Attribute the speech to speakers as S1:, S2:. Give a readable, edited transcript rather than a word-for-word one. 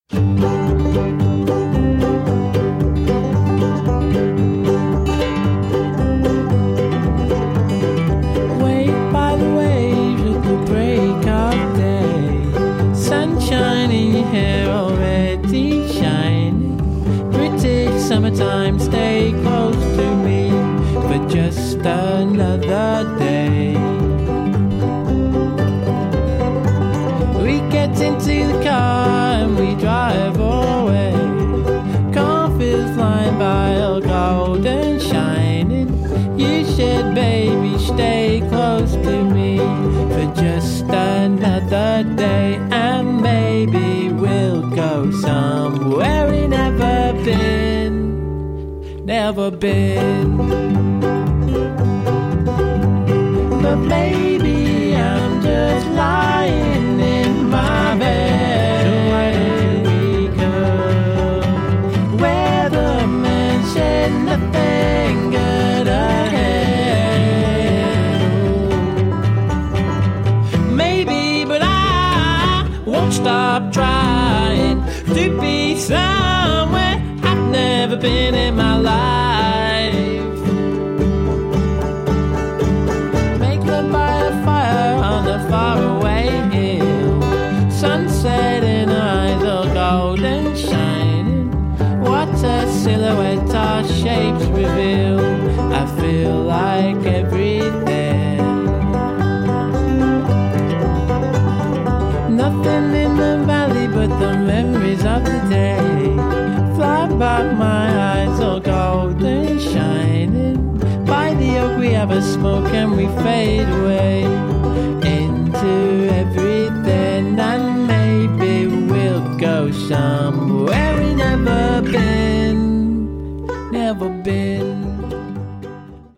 S1: Summertime, stay close to me for just another day. We get into the car and we drive away. Cornfields flying by, all gold and shining. You said, baby, stay close to me for just another day, and maybe we'll go somewhere we never been. Never been. But maybe I'm just lying in my bed. So why don't we go where the man said nothing good ahead? Maybe, but I won't stop trying to be somewhere I've never been in my life. Make love by a fire on a faraway hill. Sunset in her eyes, all gold and shining. What a silhouette our shapes reveal. I feel like everything. Nothing in the valley but the memories of the day. Fly by my eyes, all gold and shining. By the oak we have a smoke and we fade away into everything. And maybe we'll go somewhere we never been. Never been.